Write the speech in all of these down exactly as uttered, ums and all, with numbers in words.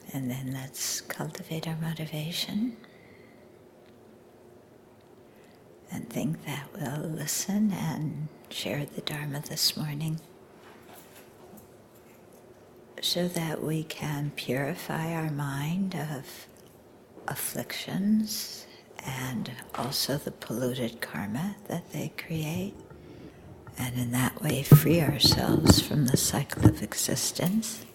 And then let's cultivate our motivation and think that we'll listen and share the Dharma this morning so that we can purify our mind of afflictions and also the polluted karma that they create, and in that way free ourselves from the cycle of existence.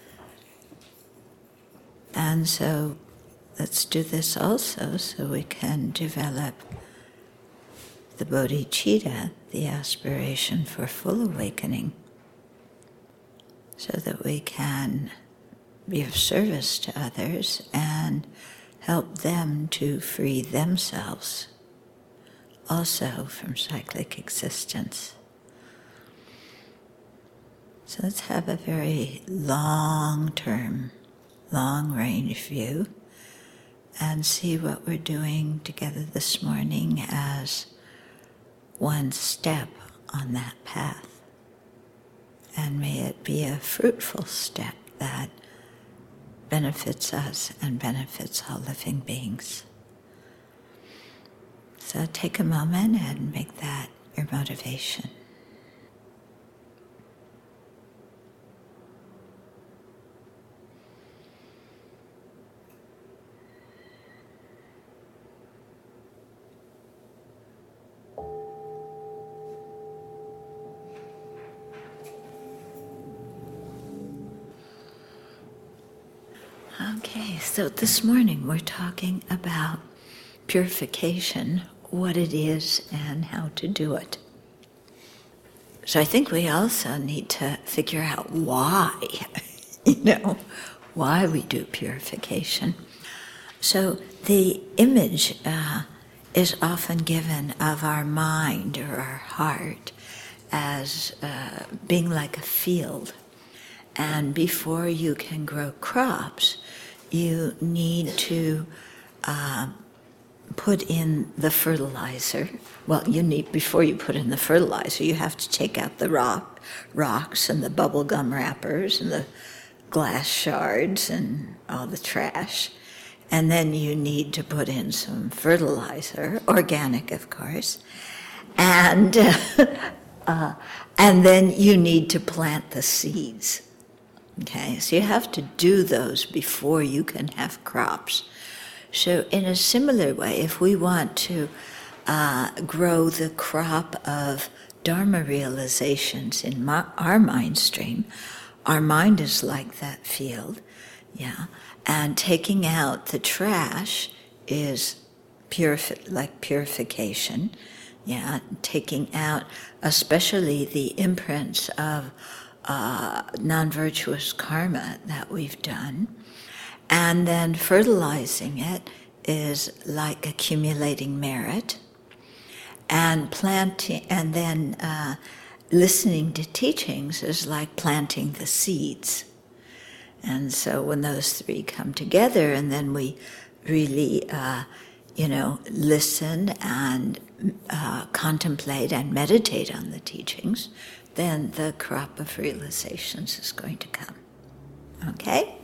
And so let's do this also so we can develop the bodhicitta, the aspiration for full awakening, so that we can be of service to others and help them to free themselves also from cyclic existence. So let's have a very long-term, long-range view and see what we're doing together this morning as one step on that path. And may it be a fruitful step that benefits us and benefits all living beings. So take a moment and make that your motivation. Okay, so this morning we're talking about purification, what it is, and how to do it. So I think we also need to figure out why, you know, why we do purification. So the image uh, is often given of our mind or our heart as uh, being like a field. And before you can grow crops, you need to uh, put in the fertilizer. Well, you need, before you put in the fertilizer, you have to take out the rock, rocks and the bubble gum wrappers and the glass shards and all the trash. And then you need to put in some fertilizer, organic, of course. And, uh, uh, and then you need to plant the seeds. Okay, so you have to do those before you can have crops. So in a similar way, if we want to uh, grow the crop of Dharma realizations in my, our mind stream, our mind is like that field, yeah, and taking out the trash is purifi- like purification, yeah, taking out especially the imprints of Uh, non-virtuous karma that we've done, and then fertilizing it is like accumulating merit, and planting, and then uh, listening to teachings is like planting the seeds. And so when those three come together, and then we really, uh, you know, listen and uh, contemplate and meditate on the teachings, then the crop of realizations is going to come. Okay?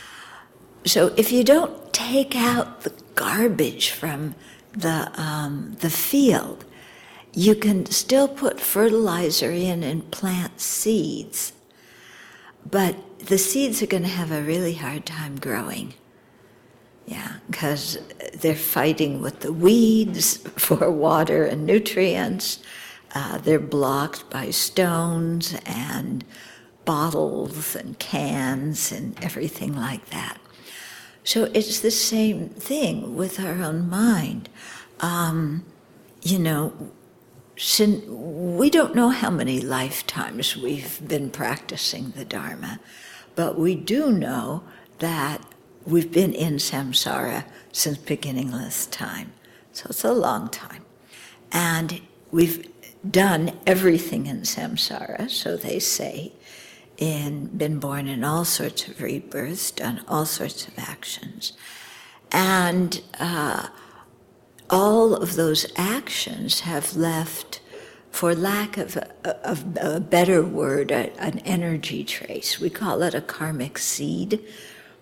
So if you don't take out the garbage from the um, the field, you can still put fertilizer in and plant seeds, but the seeds are going to have a really hard time growing. Yeah, because they're fighting with the weeds for water and nutrients. Uh, they're blocked by stones and bottles and cans and everything like that. So it's the same thing with our own mind. Um, you know, sin, we don't know how many lifetimes we've been practicing the Dharma, but we do know that we've been in samsara since beginningless time. So it's a long time. And we've done everything in samsara, so they say, and been born in all sorts of rebirths, done all sorts of actions. And uh, all of those actions have left, for lack of a, of a better word, a, an energy trace. We call it a karmic seed,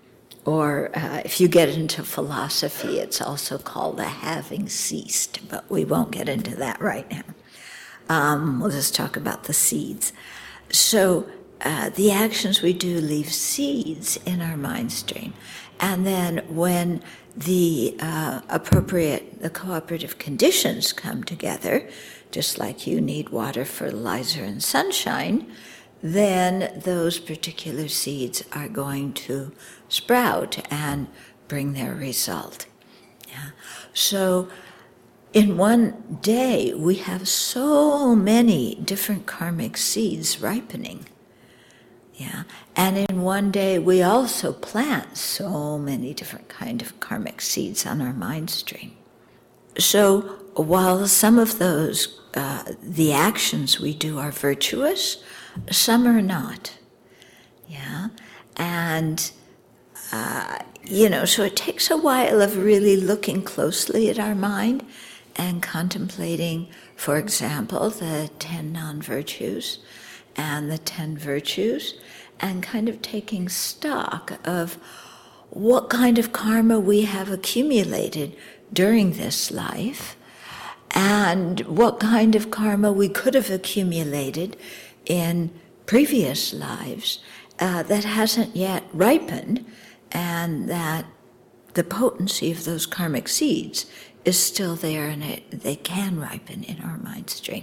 Or uh, if you get into philosophy, it's also called the having ceased, but we won't get into that right now. Um, we'll just talk about the seeds. So uh, the actions we do leave seeds in our mind stream. And then when the uh, appropriate, the cooperative conditions come together, just like you need water, fertilizer, and sunshine, then those particular seeds are going to sprout and bring their result. Yeah. So in one day, we have so many different karmic seeds ripening. Yeah. And in one day, we also plant so many different kind of karmic seeds on our mind stream. So while some of those, uh, the actions we do are virtuous, some are not. Yeah. And Uh, you know, so it takes a while of really looking closely at our mind and contemplating, for example, the ten non-virtues and the ten virtues, and kind of taking stock of what kind of karma we have accumulated during this life and what kind of karma we could have accumulated in previous lives uh, that hasn't yet ripened, and that the potency of those karmic seeds is still there, and it, they can ripen in our mind stream.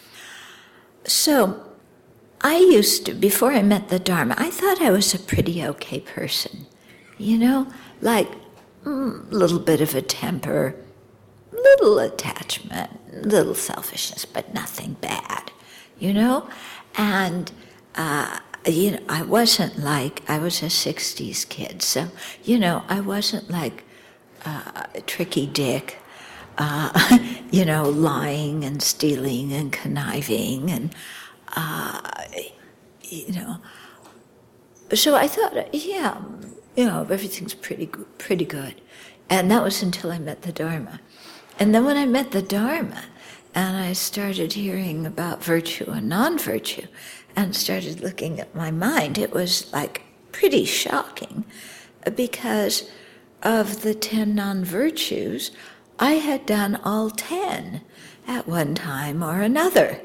So I used to, before I met the Dharma, I thought I was a pretty okay person. You know, like a mm, little bit of a temper, little attachment, little selfishness, but nothing bad, you know? And uh, you know, I wasn't like, I was a sixties kid, so, you know, I wasn't like uh, a tricky dick, uh, you know, lying and stealing and conniving and, uh, you know. So I thought, yeah, you know, everything's pretty good, pretty good. And that was until I met the Dharma. And then when I met the Dharma, and I started hearing about virtue and non-virtue, and started looking at my mind, it was like pretty shocking, because of the ten non-virtues, I had done all ten at one time or another.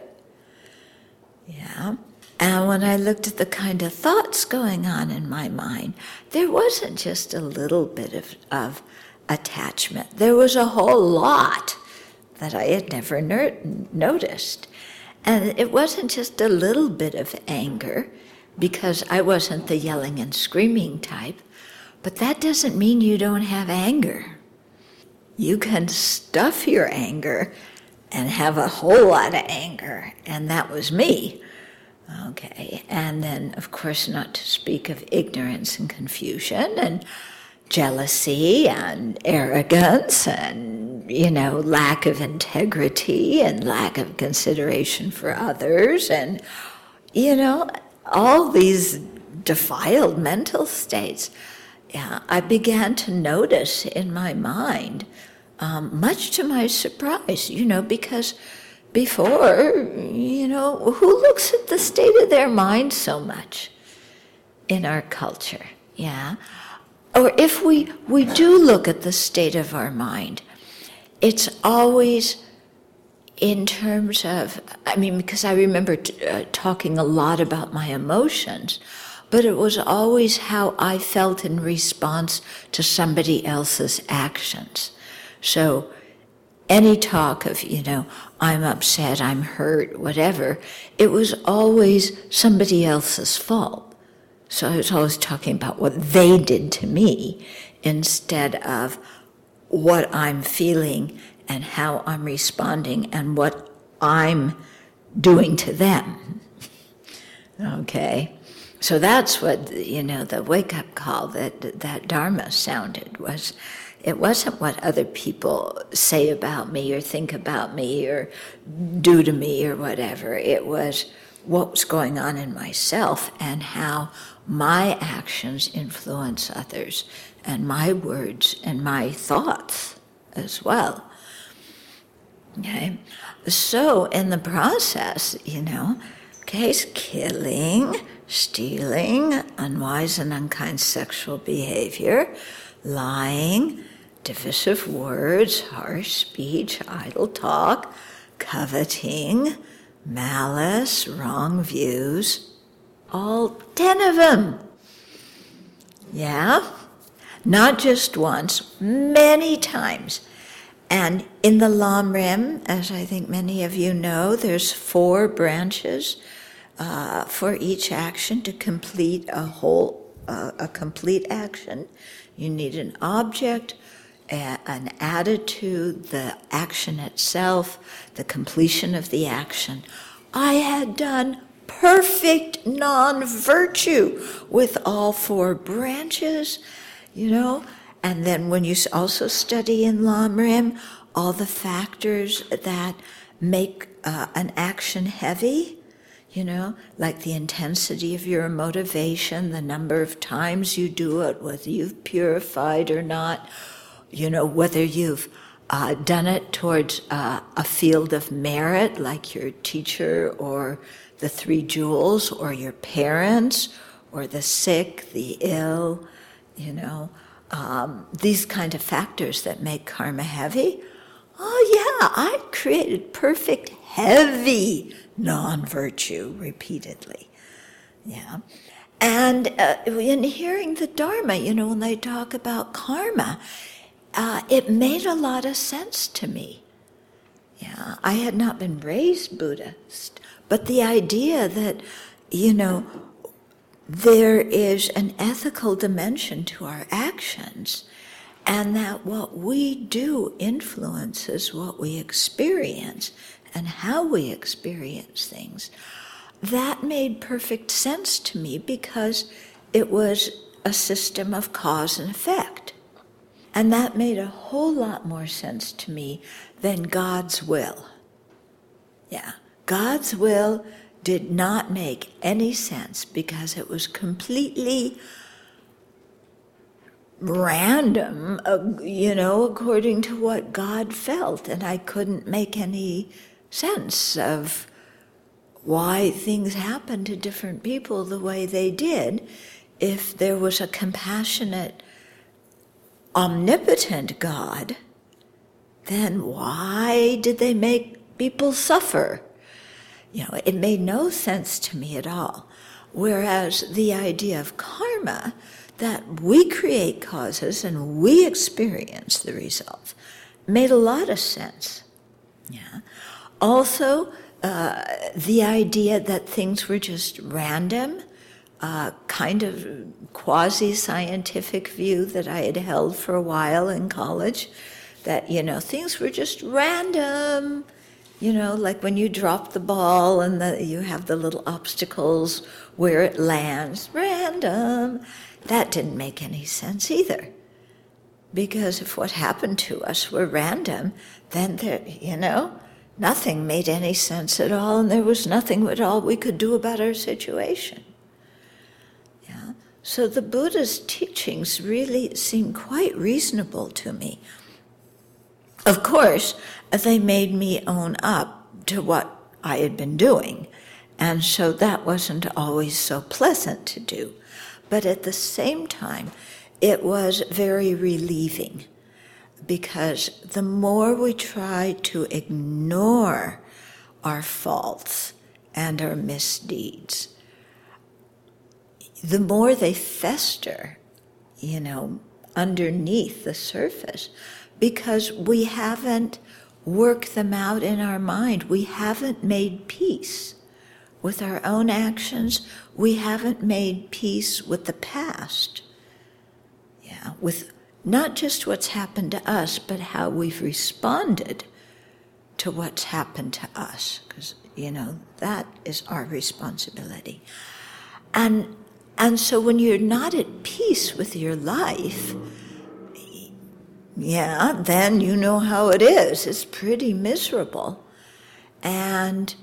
Yeah. And when I looked at the kind of thoughts going on in my mind, there wasn't just a little bit of, of attachment. There was a whole lot that I had never ner- noticed. And it wasn't just a little bit of anger, because I wasn't the yelling and screaming type, but that doesn't mean you don't have anger. You can stuff your anger and have a whole lot of anger, and that was me. Okay, and then, of course, not to speak of ignorance and confusion and jealousy and arrogance and, you know, lack of integrity and lack of consideration for others and, you know, all these defiled mental states. Yeah, I began to notice in my mind, um, much to my surprise, you know, because before, you know, who looks at the state of their mind so much in our culture, yeah? Or if we, we do look at the state of our mind, it's always in terms of, I mean, because I remember t- uh, talking a lot about my emotions, but it was always how I felt in response to somebody else's actions. So any talk of, you know, I'm upset, I'm hurt, whatever, it was always somebody else's fault. So I was always talking about what they did to me instead of what I'm feeling and how I'm responding and what I'm doing to them. Okay? So that's what, you know, the wake-up call that that Dharma sounded was, it wasn't what other people say about me or think about me or do to me or whatever. It was what was going on in myself and how my actions influence others and my words and my thoughts as well. Okay? So in the process, you know, okay, killing, stealing, unwise and unkind sexual behavior, lying, divisive words, harsh speech, idle talk, coveting, malice, wrong views, all ten of them. Yeah? Not just once, many times. And in the Lamrim, as I think many of you know, there's four branches uh, for each action to complete a whole, uh, a complete action. You need an object, a, an attitude, the action itself, the completion of the action. I had done perfect non-virtue with all four branches, you know. And then when you also study in Lamrim, all the factors that make uh, an action heavy, you know, like the intensity of your motivation, the number of times you do it, whether you've purified or not, you know, whether you've uh, done it towards uh, a field of merit, like your teacher or the three jewels, or your parents, or the sick, the ill, you know, um, these kind of factors that make karma heavy. Oh yeah, I created perfect heavy non-virtue repeatedly. Yeah. And uh, in hearing the Dharma, you know, when they talk about karma, uh, it made a lot of sense to me. Yeah, I had not been raised Buddhist, but the idea that, you know, there is an ethical dimension to our actions, and that what we do influences what we experience and how we experience things, that made perfect sense to me because it was a system of cause and effect. And that made a whole lot more sense to me than God's will. Yeah, God's will did not make any sense because it was completely random, uh, you know, according to what God felt. And I couldn't make any sense of why things happened to different people the way they did. If there was a compassionate, omnipotent God, then why did they make people suffer? You know, it made no sense to me at all. Whereas the idea of karma, that we create causes and we experience the results, made a lot of sense. Yeah. Also, uh, the idea that things were just random, uh, kind of quasi-scientific view that I had held for a while in college, that, you know, things were just random, you know, like when you drop the ball and the, you have the little obstacles where it lands, random. That didn't make any sense either. Because if what happened to us were random, then there, you know, nothing made any sense at all, and there was nothing at all we could do about our situation. Yeah. So the Buddha's teachings really seem quite reasonable to me. Of course, they made me own up to what I had been doing, and so that wasn't always so pleasant to do. But at the same time, it was very relieving, because the more we try to ignore our faults and our misdeeds, the more they fester, you know, underneath the surface, because we haven't worked them out in our mind. We haven't made peace with our own actions. We haven't made peace with the past. Yeah, with not just what's happened to us, but how we've responded to what's happened to us, because, you know, that is our responsibility. And and so when you're not at peace with your life, yeah, then you know how it is. It's pretty miserable. And,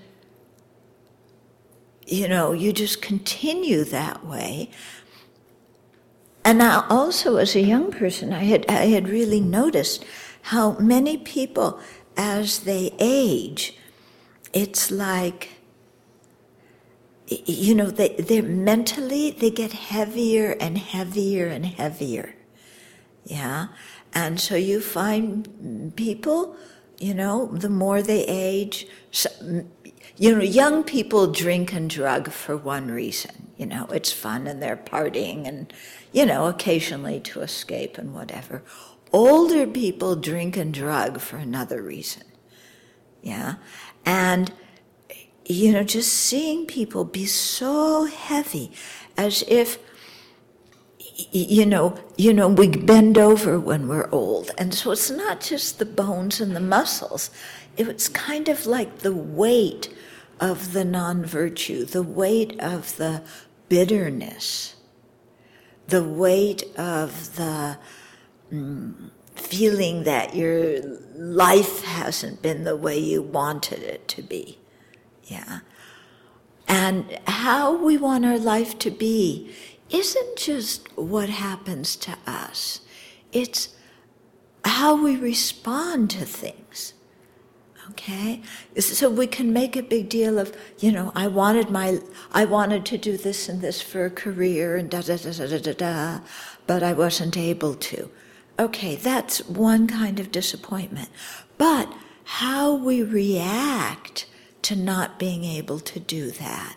you know, you just continue that way. And now also as a young person, I had I had really noticed how many people, as they age, it's like, you know, they, they're mentally, they get heavier and heavier and heavier. Yeah. And so you find people, you know, the more they age, so, you know, young people drink and drug for one reason. You know, it's fun and they're partying and, you know, occasionally to escape and whatever. Older people drink and drug for another reason. Yeah. And, you know, just seeing people be so heavy as if, you know, you know, we bend over when we're old. And so it's not just the bones and the muscles. It's kind of like the weight of the non-virtue, the weight of the bitterness, the weight of the mm, feeling that your life hasn't been the way you wanted it to be. Yeah. And how we want our life to be isn't just what happens to us. It's how we respond to things. Okay? So we can make a big deal of, you know, I wanted my, I wanted to do this and this for a career and da da da da da da da, but I wasn't able to. Okay, that's one kind of disappointment. But how we react to not being able to do that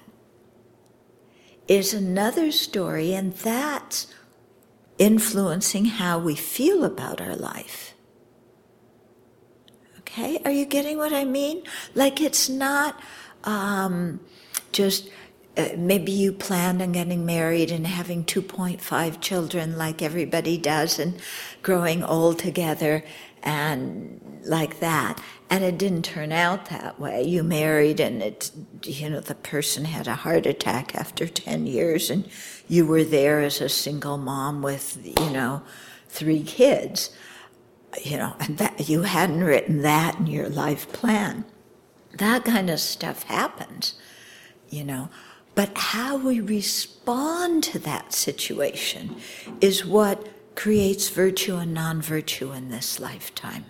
is another story, and that's influencing how we feel about our life. Okay, are you getting what I mean? Like it's not um, just uh, maybe you planned on getting married and having two point five children like everybody does and growing old together and like that. And it didn't turn out that way. You married and it, you know, the person had a heart attack after ten years and you were there as a single mom with, you know, three kids. You know, and that you hadn't written that in your life plan. That kind of stuff happens, you know. But how we respond to that situation is what creates virtue and non-virtue in this lifetime.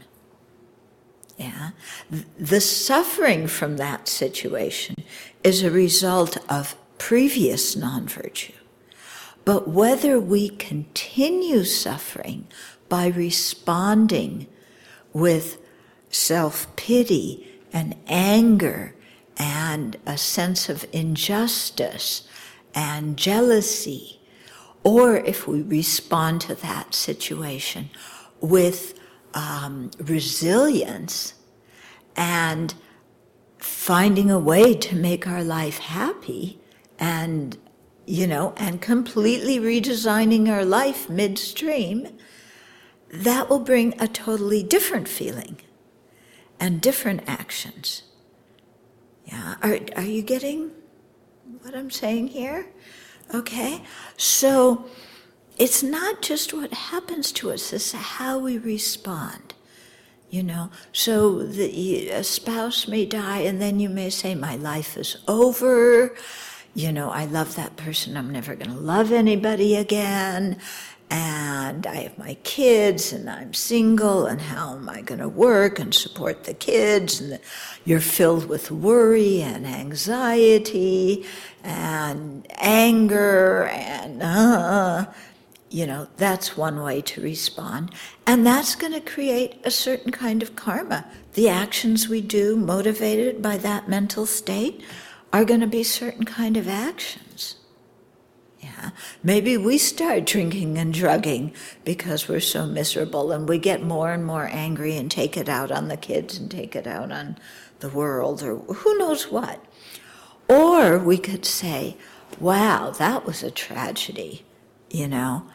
Yeah. The suffering from that situation is a result of previous non-virtue. But whether we continue suffering by responding with self-pity and anger and a sense of injustice and jealousy, or if we respond to that situation with um, resilience and finding a way to make our life happy and, you know, and completely redesigning our life midstream, that will bring a totally different feeling and different actions. Yeah, are are you getting what I'm saying here? Okay, so it's not just what happens to us, it's how we respond. You know, so the, a spouse may die and then you may say, my life is over. You know, I love that person, I'm never going to love anybody again. And I have my kids, and I'm single, and how am I going to work and support the kids? And you're filled with worry and anxiety and anger, and, uh, you know, that's one way to respond. And that's going to create a certain kind of karma. The actions we do, motivated by that mental state, are going to be certain kind of actions. Yeah, maybe we start drinking and drugging because we're so miserable and we get more and more angry and take it out on the kids and take it out on the world or who knows what. Or we could say, wow, that was a tragedy, you know,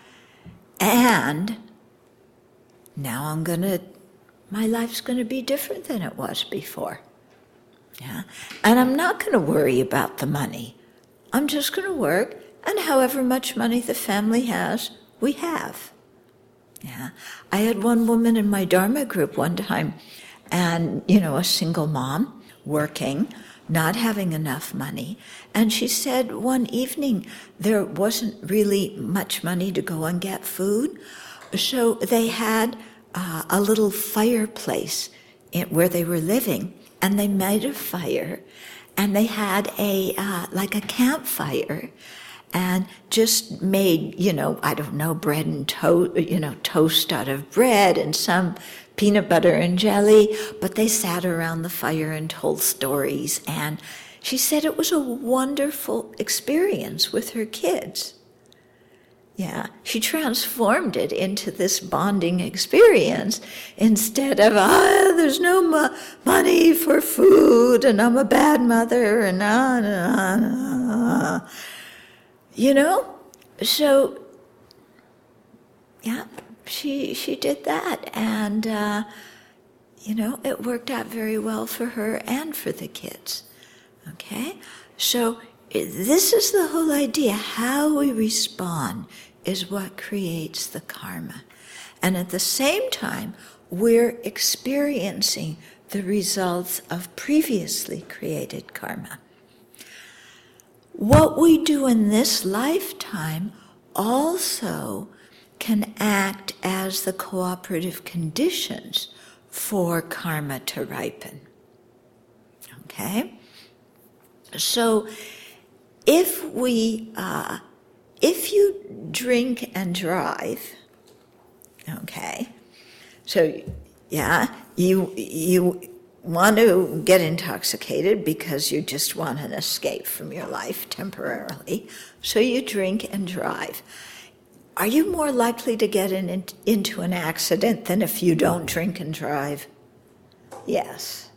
and now I'm going to, my life's going to be different than it was before. Yeah, and I'm not going to worry about the money. I'm just going to work. And however much money the family has, we have. Yeah, I had one woman in my Dharma group one time, and, you know, a single mom, working, not having enough money. And she said one evening there wasn't really much money to go and get food. So they had uh, a little fireplace in, where they were living, and they made a fire. and they had a uh, like a campfire, and just made, you know, I don't know, bread and toast, you know, toast out of bread and some peanut butter and jelly, but they sat around the fire and told stories, and she said it was a wonderful experience with her kids. Yeah, she transformed it into this bonding experience instead of, ah, there's no mo- money for food, and I'm a bad mother, and ah, nah, nah. You know? So, yeah, she she did that, and, uh, you know, it worked out very well for her and for the kids. Okay? So, this is the whole idea. How we respond is what creates the karma. And at the same time, we're experiencing the results of previously created karma. What we do in this lifetime also can act as the cooperative conditions for karma to ripen. Okay? So, if we, uh, if you drink and drive, okay, so yeah, you you want to get intoxicated because you just want an escape from your life temporarily, so you drink and drive. Are you more likely to get in, in, into an accident than if you don't drink and drive? Yes.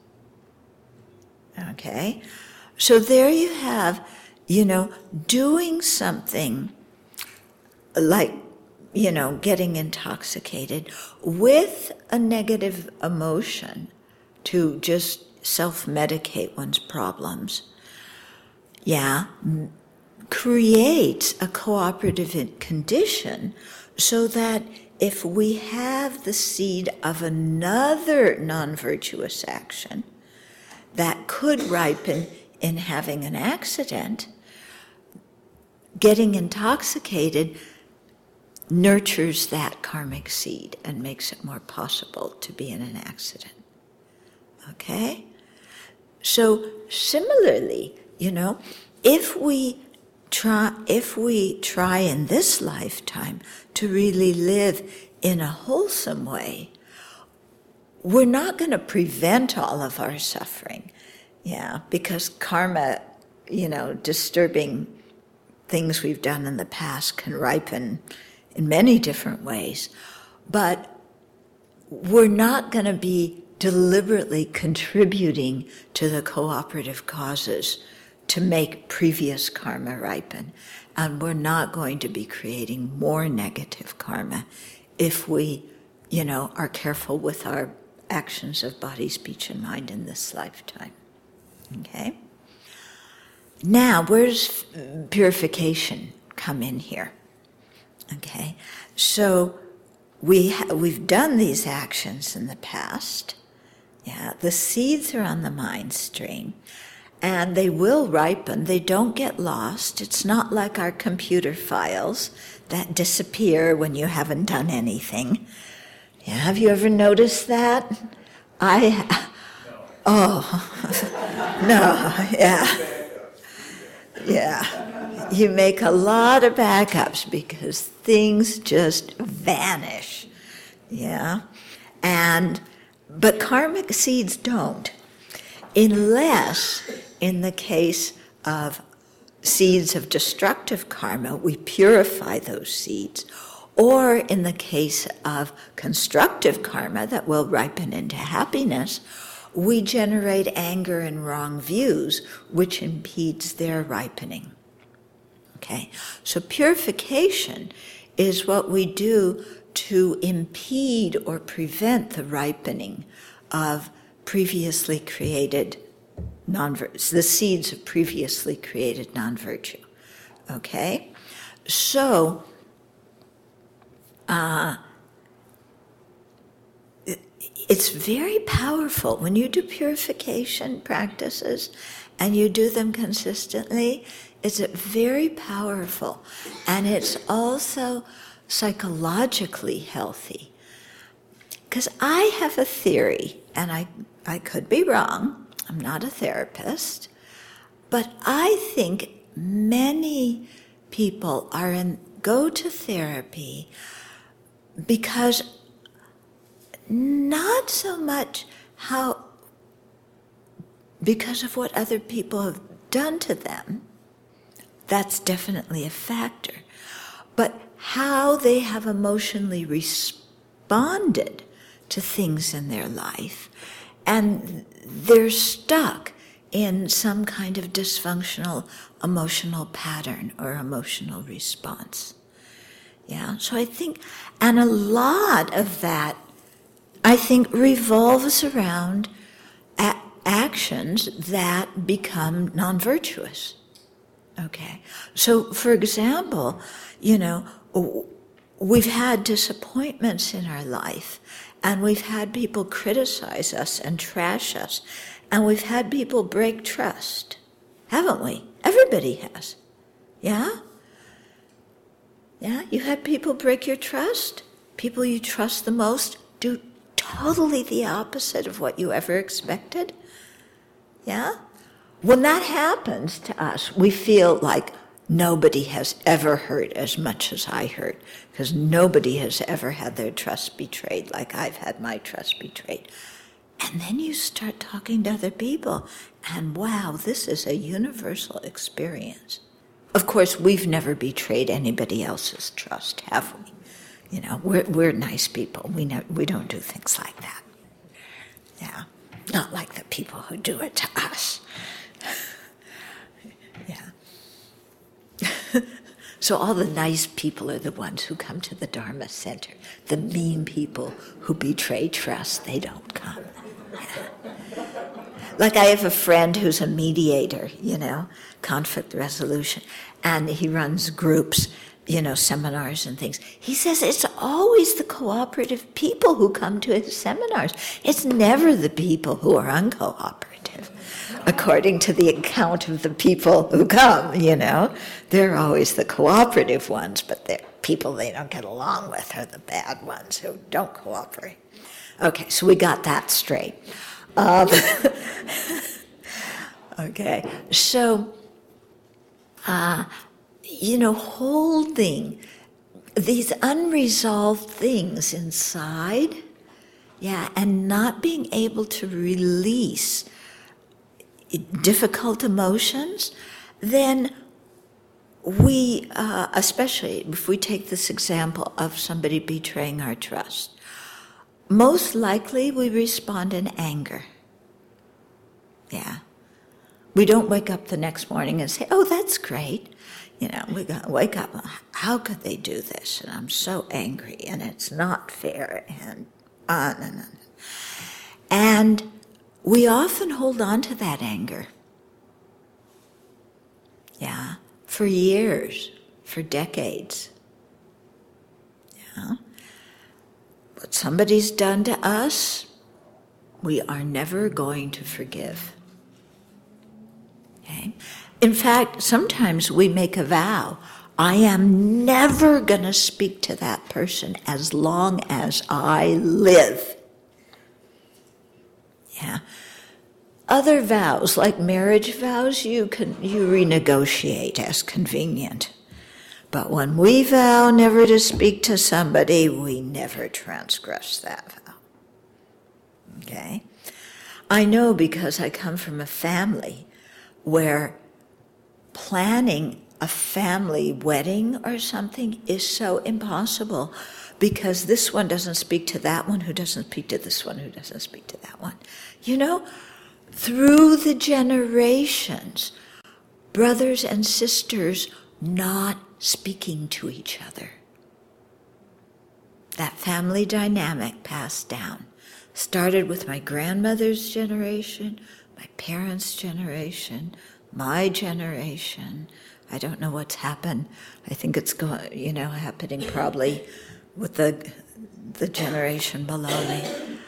Okay. So there you have, you know, doing something like, you know, getting intoxicated with a negative emotion to just self-medicate one's problems, yeah, creates a cooperative condition so that if we have the seed of another non-virtuous action that could ripen in having an accident, getting intoxicated nurtures that karmic seed and makes it more possible to be in an accident. Okay? So similarly, you know, if we try if we try in this lifetime to really live in a wholesome way, we're not going to prevent all of our suffering. Yeah, because karma, you know, disturbing things we've done in the past can ripen in many different ways. But we're not going to be deliberately contributing to the cooperative causes to make previous karma ripen. And we're not going to be creating more negative karma if we, you know, are careful with our actions of body, speech, and mind in this lifetime. Okay? Now, where does purification come in here? Okay? So, we ha- we've done these actions in the past. Yeah, the seeds are on the mind stream, and they will ripen. They don't get lost. It's not like our computer files that disappear when you haven't done anything. Yeah, have you ever noticed that? I, oh, no, yeah. Yeah, you make a lot of backups because things just vanish, yeah? And, but karmic seeds don't, unless in the case of seeds of destructive karma, we purify those seeds, or in the case of constructive karma that will ripen into happiness, we generate anger and wrong views, which impedes their ripening. Okay, so purification is what we do to impede or prevent the ripening of previously created non-virtue, the seeds of previously created non-virtue. Okay, so uh, it's very powerful. When you do purification practices and you do them consistently, it's very powerful. And it's also psychologically healthy. Because I have a theory, and I, I could be wrong, I'm not a therapist, But I think many people are in, go to therapy because not so much how, because of what other people have done to them, that's definitely a factor, but how they have emotionally responded to things in their life, and they're stuck in some kind of dysfunctional emotional pattern or emotional response. Yeah, so I think, and a lot of that, I think, revolves around a- actions that become non-virtuous. Okay, so for example, you know, we've had disappointments in our life, and we've had people criticize us and trash us, and we've had people break trust, haven't we? Everybody has. Yeah? Yeah, you had people break your trust. People you trust the most do totally the opposite of what you ever expected. Yeah? When that happens to us, we feel like nobody has ever hurt as much as I hurt, because nobody has ever had their trust betrayed like I've had my trust betrayed. And then you start talking to other people, and wow, this is a universal experience. Of course, we've never betrayed anybody else's trust, have we? You know, we're we're nice people. We ne- we don't do things like that. Yeah, not like the people who do it to us. Yeah. So all the nice people are the ones who come to the Dharma Center. The mean people who betray trust, they don't come. Yeah. Like I have a friend who's a mediator, you know, conflict resolution, and he runs groups, you know, seminars and things. He says it's always the cooperative people who come to his seminars. It's never the people who are uncooperative, according to the account of the people who come, you know. They're always the cooperative ones, but the people they don't get along with are the bad ones who don't cooperate. Okay, so we got that straight. Um, okay, so, uh, you know, holding these unresolved things inside, yeah, and not being able to release difficult emotions, then we, uh, especially if we take this example of somebody betraying our trust, most likely we respond in anger. Yeah. We don't wake up the next morning and say, oh, that's great. You know, we got wake up, how could they do this? And I'm so angry, and it's not fair, and on and on. And we often hold on to that anger. Yeah. For years, for decades. Yeah. What somebody's done to us, we are never going to forgive. Okay? In fact, sometimes we make a vow, I am never going to speak to that person as long as I live. Yeah. Other vows, like marriage vows, you can you renegotiate as convenient. But when we vow never to speak to somebody, we never transgress that vow. Okay? I know because I come from a family where planning a family wedding or something is so impossible because this one doesn't speak to that one, who doesn't speak to this one, who doesn't speak to that one. You know, through the generations, brothers and sisters not speaking to each other. That family dynamic passed down. Started with my grandmother's generation, my parents' generation, my generation. I don't know what's happened. I think it's going, you know, happening probably with the the generation below me.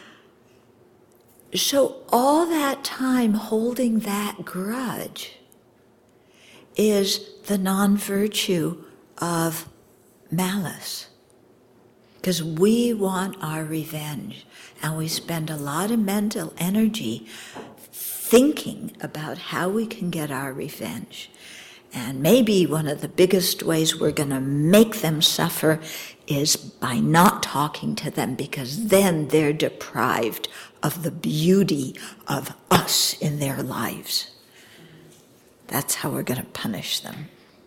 So all that time holding that grudge is the non-virtue of malice. Because we want our revenge, and we spend a lot of mental energy thinking about how we can get our revenge. And maybe one of the biggest ways we're going to make them suffer is by not talking to them, because then they're deprived of the beauty of us in their lives. That's how we're going to punish them.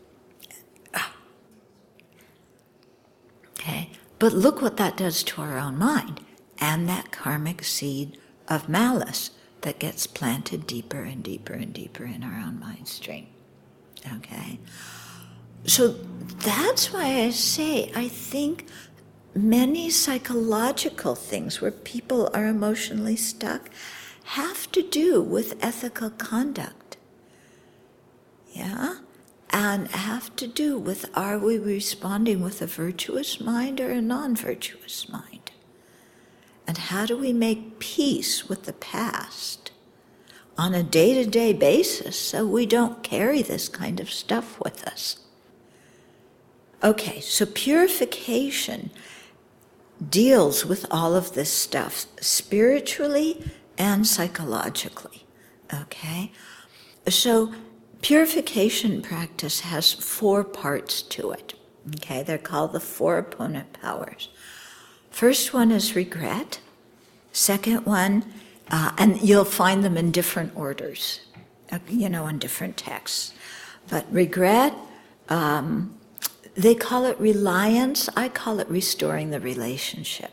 Okay, but look what that does to our own mind, and that karmic seed of malice that gets planted deeper and deeper and deeper in our own mind stream. Okay, so that's why I say I think many psychological things where people are emotionally stuck have to do with ethical conduct. Yeah? And have to do with, are we responding with a virtuous mind or a non-virtuous mind? And how do we make peace with the past on a day-to-day basis so we don't carry this kind of stuff with us? Okay, so purification deals with all of this stuff spiritually and psychologically. Okay? So purification practice has four parts to it. Okay, they're called the four opponent powers. First one is regret. Second one, uh, and you'll find them in different orders, uh, you know, in different texts. But regret, um, they call it reliance. I call it restoring the relationship.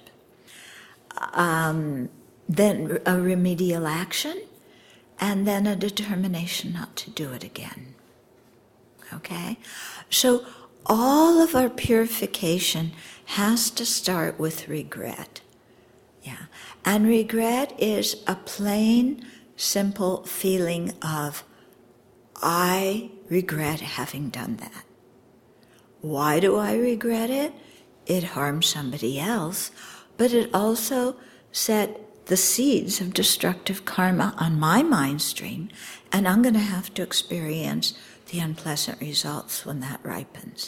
Um, then a remedial action, and then a determination not to do it again. Okay? So all of our purification has to start with regret. Yeah. And regret is a plain, simple feeling of, I regret having done that. Why do I regret it? It harmed somebody else, but it also set the seeds of destructive karma on my mind stream, and I'm going to have to experience the unpleasant results when that ripens.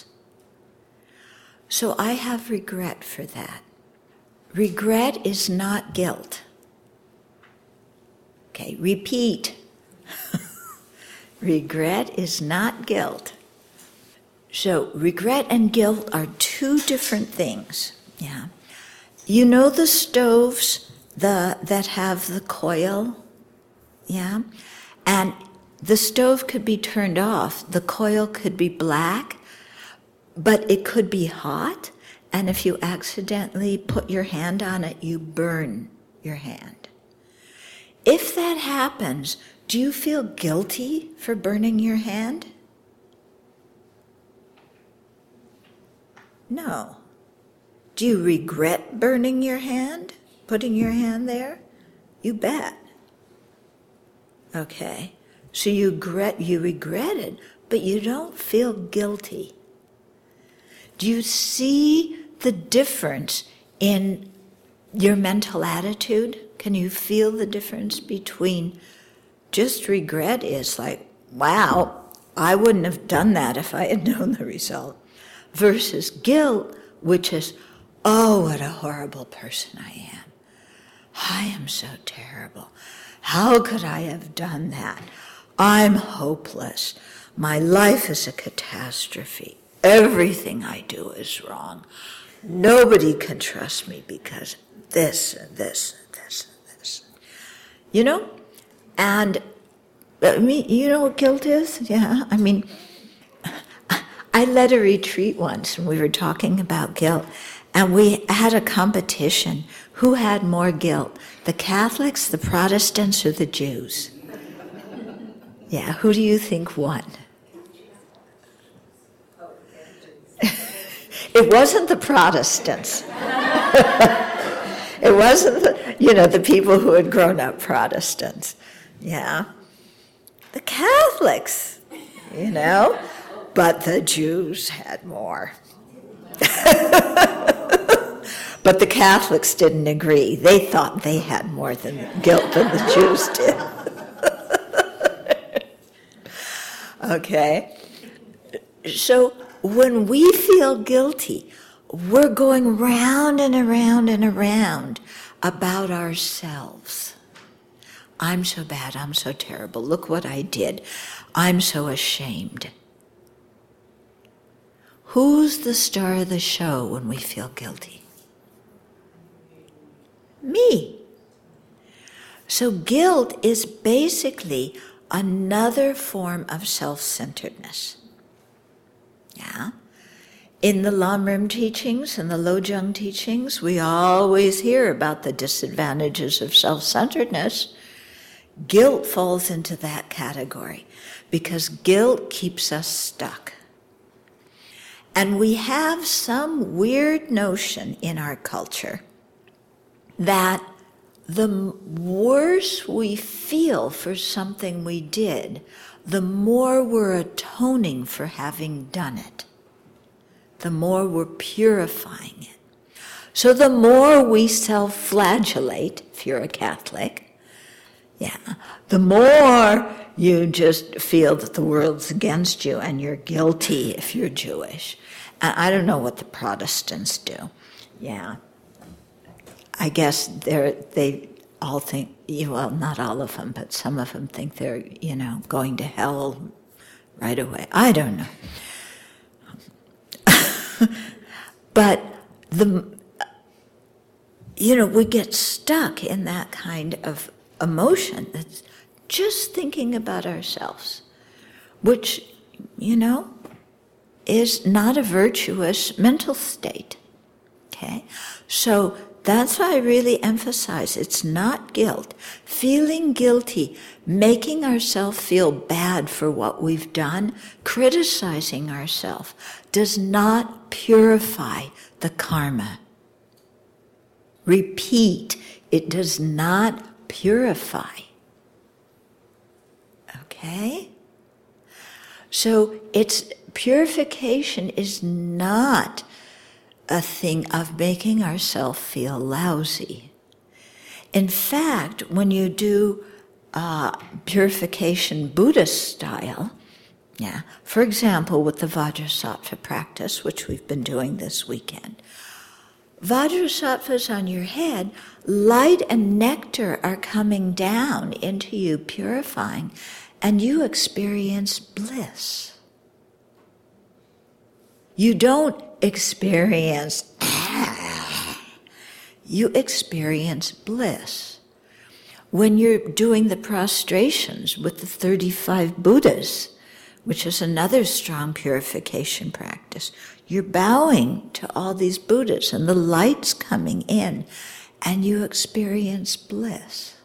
So I have regret for that. Regret is not guilt. Okay, repeat. Regret is not guilt. So regret and guilt are two different things. Yeah. You know the stoves the that have the coil? Yeah? And the stove could be turned off. The coil could be black, but it could be hot. And if you accidentally put your hand on it, you burn your hand. If that happens, do you feel guilty for burning your hand? No. Do you regret burning your hand, putting your hand there? You bet. Okay. So you regret, you regret it, but you don't feel guilty. Do you see the difference in your mental attitude? Can you feel the difference between just regret is like, wow, I wouldn't have done that if I had known the result, versus guilt, which is, oh, what a horrible person I am. I am so terrible. How could I have done that? I'm hopeless. My life is a catastrophe. Everything I do is wrong. Nobody can trust me because this and this and this and this. You know? And, I mean, you know what guilt is? Yeah, I mean, I led a retreat once and we were talking about guilt, and we had a competition. Who had more guilt? The Catholics, the Protestants, or the Jews? Yeah, who do you think won? It wasn't the Protestants. It wasn't, the, you know, the people who had grown up Protestants. Yeah. The Catholics, you know, but the Jews had more. But the Catholics didn't agree. They thought they had more than guilt than the Jews did. Okay. So when we feel guilty, we're going round and around and around about ourselves. I'm so bad, I'm so terrible, look what I did, I'm so ashamed. Who's the star of the show when we feel guilty? Me. So guilt is basically another form of self-centeredness. Yeah? In the Lamrim teachings and the Lojong teachings, we always hear about the disadvantages of self-centeredness. Guilt falls into that category because guilt keeps us stuck. And we have some weird notion in our culture that the worse we feel for something we did, the more we're atoning for having done it. The more we're purifying it. So the more we self-flagellate, if you're a Catholic, yeah, the more you just feel that the world's against you and you're guilty if you're Jewish. And I don't know what the Protestants do. Yeah. I guess they're, they all think, well, not all of them, but some of them think they're, you know, going to hell right away. I don't know. But the, you know, we get stuck in that kind of emotion that's just thinking about ourselves, which, you know, is not a virtuous mental state. Okay? So that's why I really emphasize it's not guilt. Feeling guilty, making ourselves feel bad for what we've done, criticizing ourselves, does not purify the karma. Repeat, it does not purify. Okay? So it's purification is not a thing of making ourselves feel lousy. In fact, when you do uh, purification Buddhist style, yeah, for example, with the Vajrasattva practice, which we've been doing this weekend, Vajrasattva's on your head, light and nectar are coming down into you, purifying, and you experience bliss. You don't experience, you experience bliss. When you're doing the prostrations with the thirty-five Buddhas, which is another strong purification practice, you're bowing to all these Buddhas and the light's coming in and you experience bliss.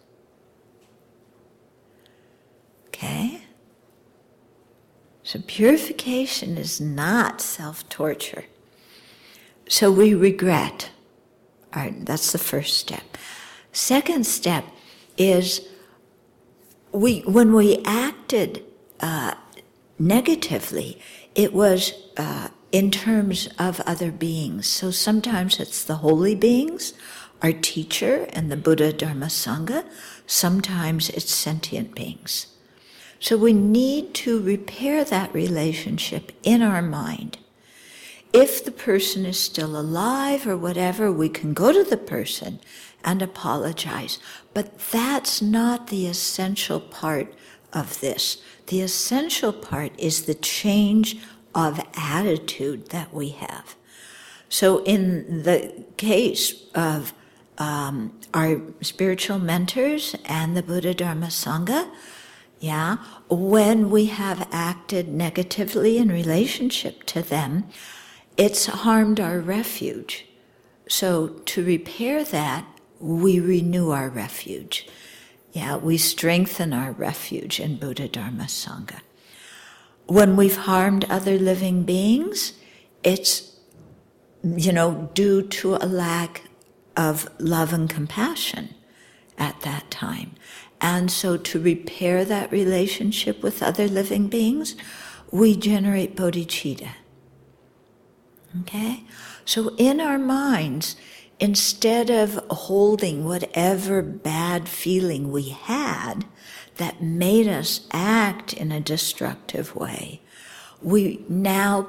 Okay? So purification is not self-torture. So we regret. All right, that's the first step. Second step is we when we acted uh, negatively, it was uh, in terms of other beings. So sometimes it's the holy beings, our teacher and the Buddha, Dharma, Sangha. Sometimes it's sentient beings. So we need to repair that relationship in our mind. If the person is still alive or whatever, we can go to the person and apologize. But that's not the essential part of this. The essential part is the change of attitude that we have. So in the case of um, our spiritual mentors and the Buddha, Dharma, Sangha, yeah, when we have acted negatively in relationship to them, it's harmed our refuge. So to repair that, we renew our refuge. Yeah, we strengthen our refuge in Buddha, Dharma, Sangha. When we've harmed other living beings, it's, you know, due to a lack of love and compassion at that time. And so to repair that relationship with other living beings, we generate bodhicitta. Okay? So in our minds, instead of holding whatever bad feeling we had that made us act in a destructive way, we now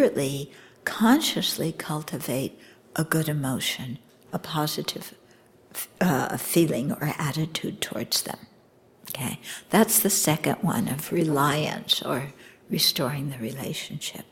deliberately, consciously cultivate a good emotion, a positive uh, feeling or attitude towards them. Okay, that's the second one of reliance or restoring the relationship.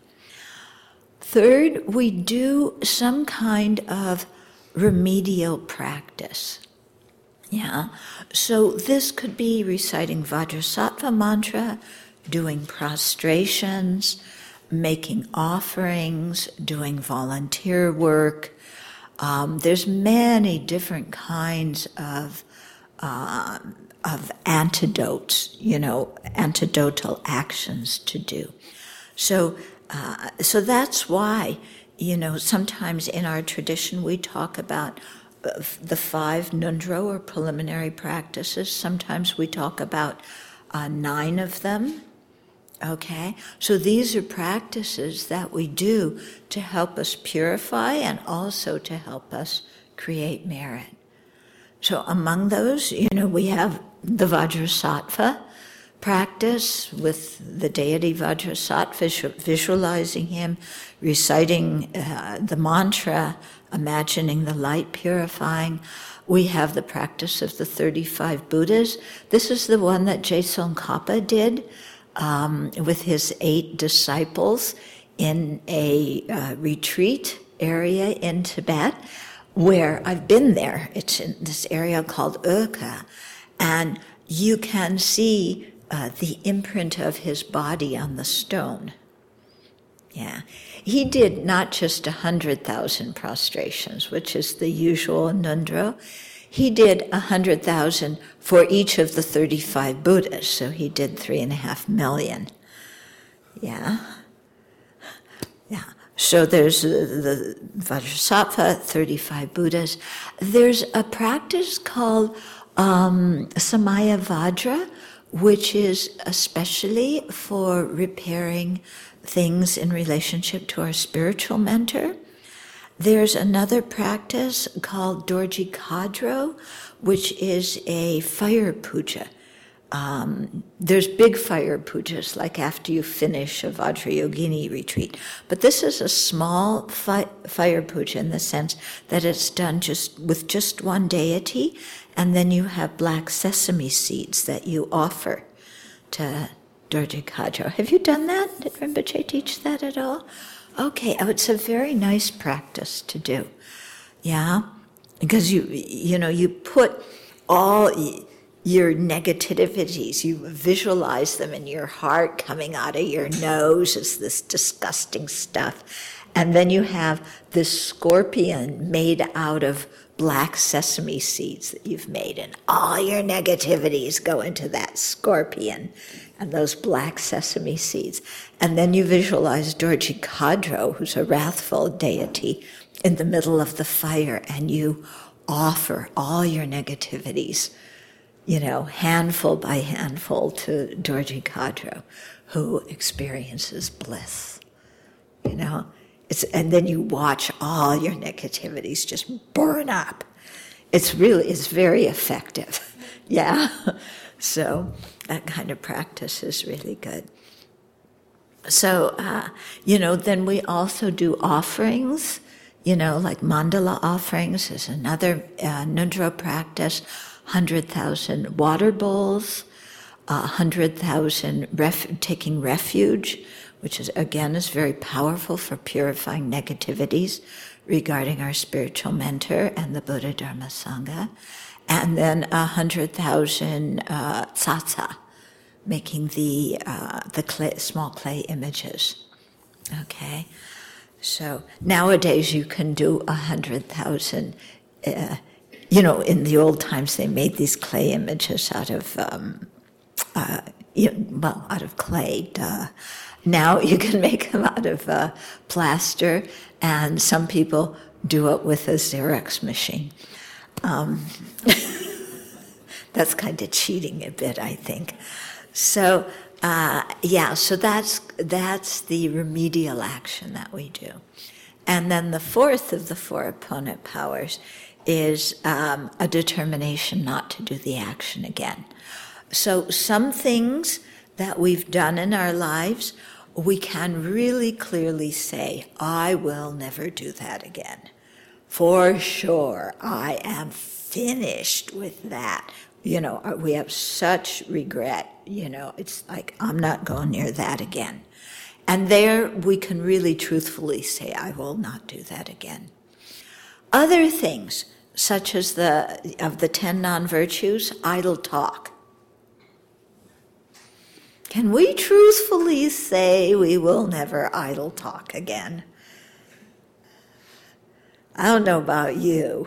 Third, we do some kind of remedial practice. Yeah, so this could be reciting Vajrasattva mantra, doing prostrations, making offerings, doing volunteer work. Um, there's many different kinds of uh, of antidotes, you know, antidotal actions to do. So, uh, so that's why, you know, sometimes in our tradition we talk about uh, the five nundro or preliminary practices. Sometimes we talk about uh, nine of them. Okay, so these are practices that we do to help us purify and also to help us create merit. So among those, you know, we have the Vajrasattva practice with the deity Vajrasattva, visualizing him, reciting uh, the mantra, imagining the light purifying. We have the practice of the thirty-five Buddhas. This is the one that Je Tsongkhapa did um, with his eight disciples in a uh, retreat area in Tibet, where I've been there. It's in this area called Urka, and you can see uh, the imprint of his body on the stone. Yeah, he did not just a hundred thousand prostrations, which is the usual nundro. He did a hundred thousand for each of the thirty-five Buddhas, so he did three and a half million. Yeah, yeah. So there's the Vajrasattva, thirty-five Buddhas. There's a practice called um, Samaya Vajra, which is especially for repairing things in relationship to our spiritual mentor. There's another practice called Dorji Kadro, which is a fire puja. Um, there's big fire pujas, like after you finish a Vajrayogini retreat. But this is a small fi- fire puja in the sense that it's done just with just one deity, and then you have black sesame seeds that you offer to Dorji Kadro. Have you done that? Did Rinpoche teach that at all? Okay, oh, it's a very nice practice to do. Yeah? Because you, you know, you put all your negativities, you visualize them in your heart coming out of your nose as this disgusting stuff. And then you have this scorpion made out of black sesame seeds that you've made, and all your negativities go into that scorpion and those black sesame seeds. And then you visualize Dorji Kadro, who's a wrathful deity, in the middle of the fire, and you offer all your negativities, you know, handful by handful to Dorji Kadro, who experiences bliss, you know. It's, and then you watch all your negativities just burn up. It's really, it's very effective. Yeah. So that kind of practice is really good. So, uh, you know, then we also do offerings, you know, like mandala offerings is another uh, nundro practice, one hundred thousand water bowls, uh, one hundred thousand ref- taking refuge, which is, again, is very powerful for purifying negativities regarding our spiritual mentor and the Buddha Dharma Sangha. And then a hundred thousand uh, tsatsa, making the uh, the clay, small clay images. Okay, so nowadays you can do a hundred thousand. Uh, you know, in the old times they made these clay images out of um, uh, you know, well, out of clay. Duh. Now you can make them out of uh, plaster, and some people do it with a Xerox machine. Um, that's kind of cheating a bit, I think. So, uh, yeah, so that's that's the remedial action that we do. And then the fourth of the four opponent powers is um, a determination not to do the action again. So some things that we've done in our lives, we can really clearly say, I will never do that again. For sure, I am finished with that. You know, we have such regret, you know, it's like, I'm not going near that again. And there we can really truthfully say, I will not do that again. Other things, such as the of the ten non-virtues, idle talk. Can we truthfully say we will never idle talk again? I don't know about you.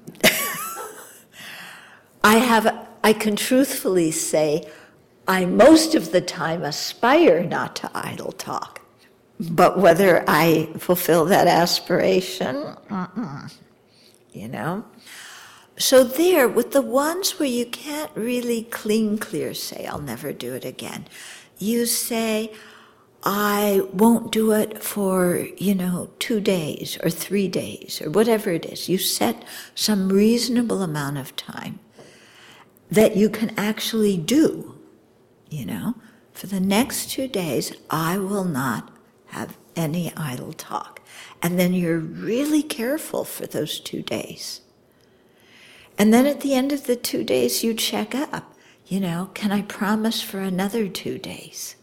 I have, I can truthfully say, I most of the time aspire not to idle talk. But whether I fulfill that aspiration, uh-uh, you know? So there, with the ones where you can't really clean clear say, I'll never do it again, you say, I won't do it for, you know, two days or three days or whatever it is. You set some reasonable amount of time that you can actually do, you know. For the next two days, I will not have any idle talk. And then you're really careful for those two days. And then at the end of the two days, you check up, you know, can I promise for another two days?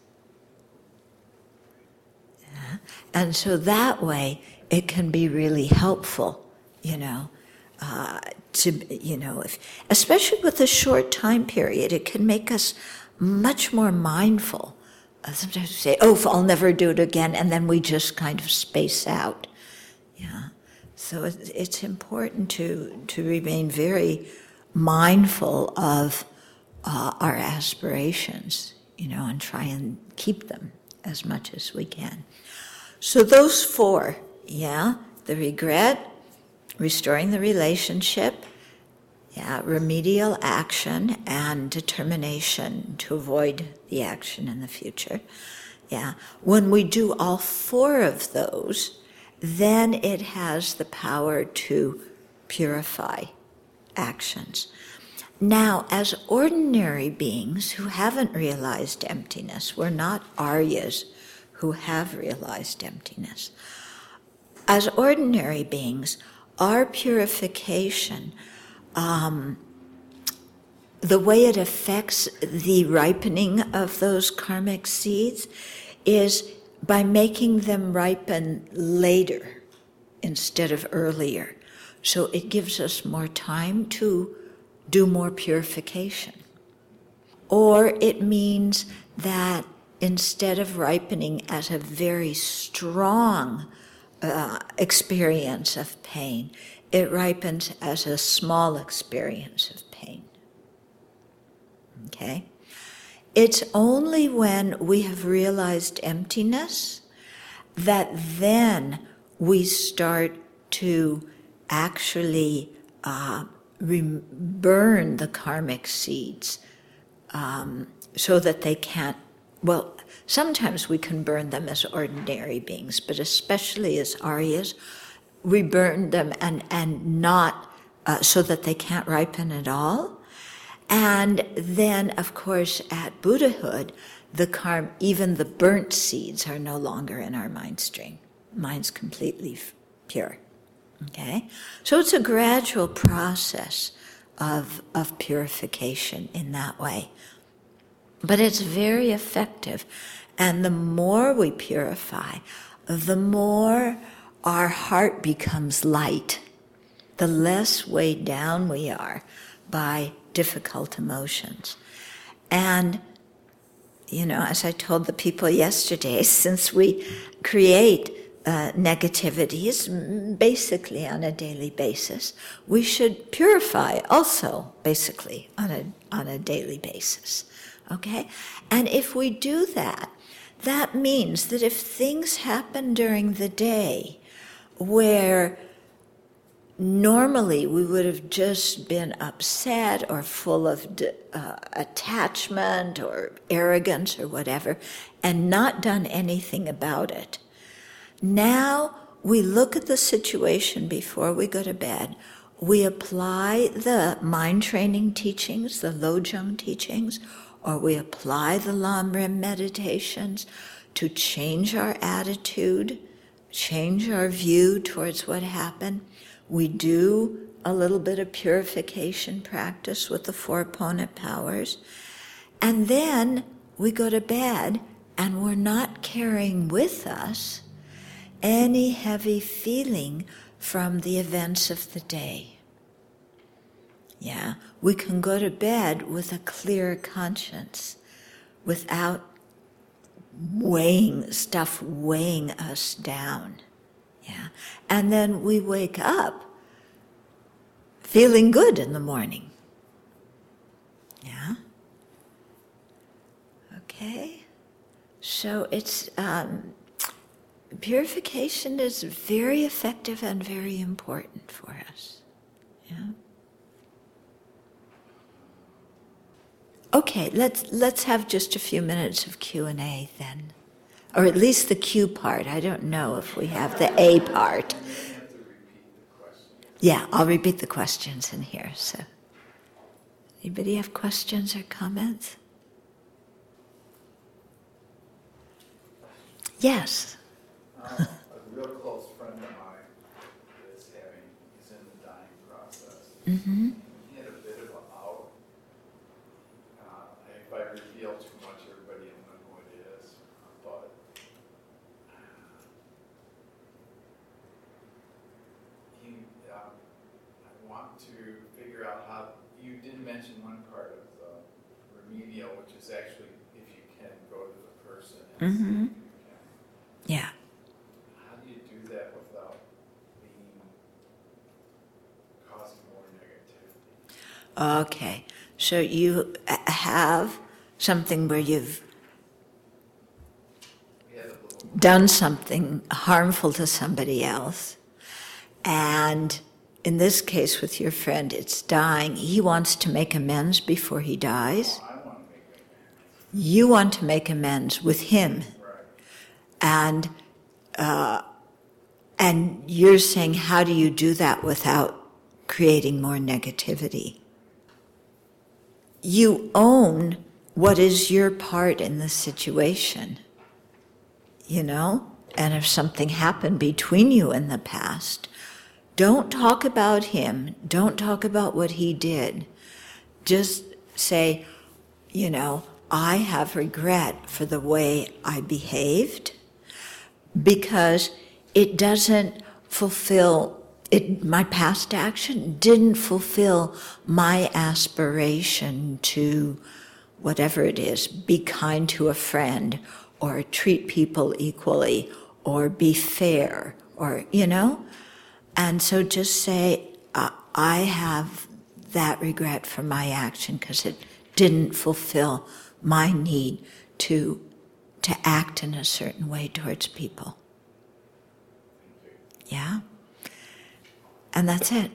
Yeah. And so that way, it can be really helpful, you know, uh, to, you know, if, especially with a short time period, it can make us much more mindful. Uh, sometimes we say, oh, I'll never do it again, and then we just kind of space out. Yeah. So it, it's important to, to remain very mindful of uh, our aspirations, you know, and try and keep them as much as we can. So those four, yeah, the regret, restoring the relationship, yeah, remedial action, and determination to avoid the action in the future. Yeah, when we do all four of those, then it has the power to purify actions. Now, as ordinary beings who haven't realized emptiness, we're not Aryas who have realized emptiness. As ordinary beings, our purification, um, the way it affects the ripening of those karmic seeds is by making them ripen later instead of earlier. So it gives us more time to do more purification. Or it means that instead of ripening as a very strong uh, experience of pain, it ripens as a small experience of pain. Okay? It's only when we have realized emptiness that then we start to actually uh, re- burn the karmic seeds um, so that they can't, well, sometimes we can burn them as ordinary beings, but especially as Aryas, we burn them and, and not uh, so that they can't ripen at all. And then, of course, at Buddhahood, the karma, even the burnt seeds are no longer in our mind stream. Mind's completely f- pure. Okay? So it's a gradual process of, of purification in that way. But it's very effective. And the more we purify, the more our heart becomes light, the less weighed down we are by difficult emotions. And, you know, as I told the people yesterday, since we create uh, negativities basically on a daily basis, we should purify also basically on a, on a daily basis. Okay? And if we do that, that means that if things happen during the day where normally we would have just been upset or full of uh, attachment or arrogance or whatever and not done anything about it, now we look at the situation before we go to bed, we apply the mind training teachings, the Lojong teachings, or we apply the Lamrim meditations to change our attitude, change our view towards what happened. We do a little bit of purification practice with the four opponent powers, and then we go to bed and we're not carrying with us any heavy feeling from the events of the day. Yeah, we can go to bed with a clear conscience without weighing, stuff weighing us down. Yeah, and then we wake up feeling good in the morning. Yeah. Okay. So it's um, purification is very effective and very important for us. Yeah. Okay, let's let's have just a few minutes of Q and A then. Or at least the Q part. I don't know if we have the A part. Yeah, I'll repeat the questions in here. So, anybody have questions or comments? Yes. Um, a real close friend of mine is having, he's in the dying process. Mm-hmm. He had a bit of a out. Uh, if I reveal too much, everybody will know who it is. But he, um, I want to figure out how, you did mention one part of the remedial, which is actually if you can go to the person and Mm-hmm. see if you can. Yeah. How do you do that without being causing more negativity? Okay. So you have something where you've We had a little done something harmful to somebody else, and in this case with your friend, it's dying. He wants to make amends before he dies. I want to make it. You want to make amends with him. Right. And uh, and you're saying, how do you do that without creating more negativity? You own what is your part in the situation, you know? And if something happened between you in the past, don't talk about him. Don't talk about what he did. Just say, you know, I have regret for the way I behaved, because it doesn't fulfill, it, my past action didn't fulfill my aspiration to, whatever it is, be kind to a friend, or treat people equally, or be fair, or, you know? And so just say, uh, I have that regret for my action because it didn't fulfill my need to to act in a certain way towards people. Yeah? And that's it.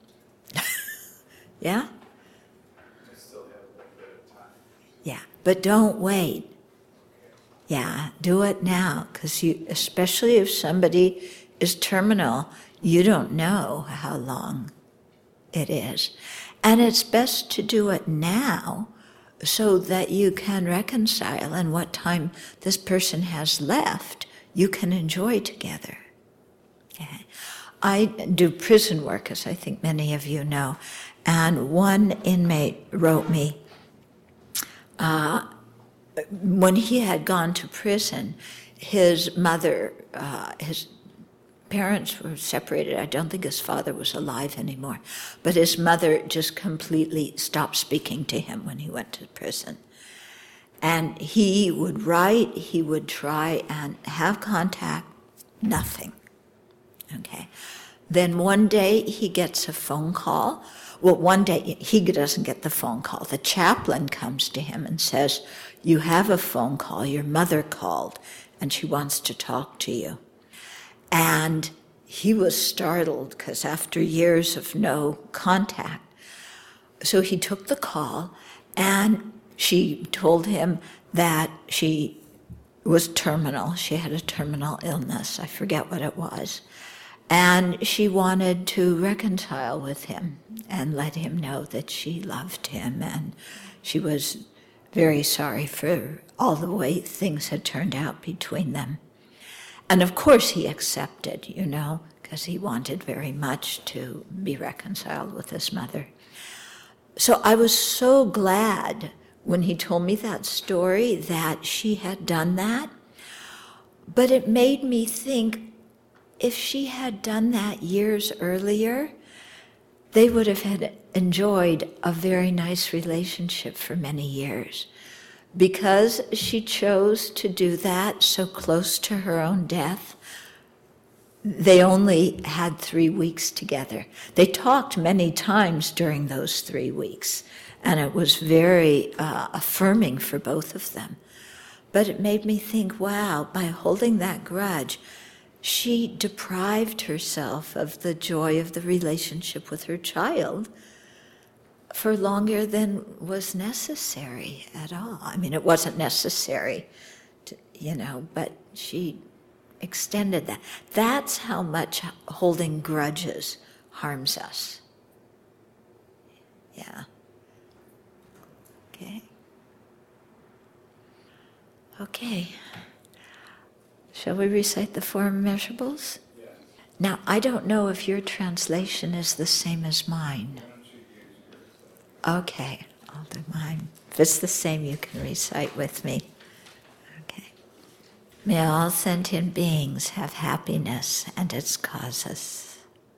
Yeah? I still have a little bit of time. Yeah. But don't wait. Yeah, do it now, because you, especially if somebody is terminal, you don't know how long it is. And it's best to do it now so that you can reconcile, and what time this person has left, you can enjoy together. Okay. I do prison work, as I think many of you know, and one inmate wrote me, uh, when he had gone to prison, his mother, uh, his parents were separated. I don't think his father was alive anymore. But his mother just completely stopped speaking to him when he went to prison. And he would write, he would try and have contact, nothing. Okay. Then one day he gets a phone call. Well, one day he doesn't get the phone call. The chaplain comes to him and says, you have a phone call, your mother called, and she wants to talk to you. And he was startled because after years of no contact, so he took the call, and she told him that she was terminal. She had a terminal illness. I forget what it was. And she wanted to reconcile with him and let him know that she loved him, and she was very sorry for all the way things had turned out between them. And of course he accepted, you know, because he wanted very much to be reconciled with his mother. So I was so glad when he told me that story that she had done that. But it made me think, if she had done that years earlier, they would have had enjoyed a very nice relationship for many years. Because she chose to do that so close to her own death, they only had three weeks together. They talked many times during those three weeks, and it was very uh, affirming for both of them. But it made me think, wow, by holding that grudge, she deprived herself of the joy of the relationship with her child for longer than was necessary at all. I mean, it wasn't necessary, to, you know, but she extended that. That's how much holding grudges harms us. Yeah. Okay. Okay. Shall we recite the four immeasurables? Yes. Now, I don't know if your translation is the same as mine. Okay, I'll do mine. If it's the same, you can recite with me. Okay. May all sentient beings have happiness and its causes.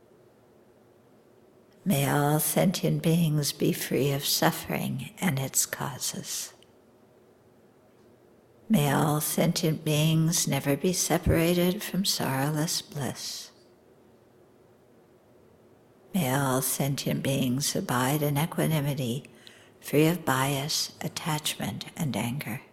May all sentient beings be free of suffering and its causes. May all sentient beings never be separated from sorrowless bliss. May all sentient beings abide in equanimity, free of bias, attachment, and anger.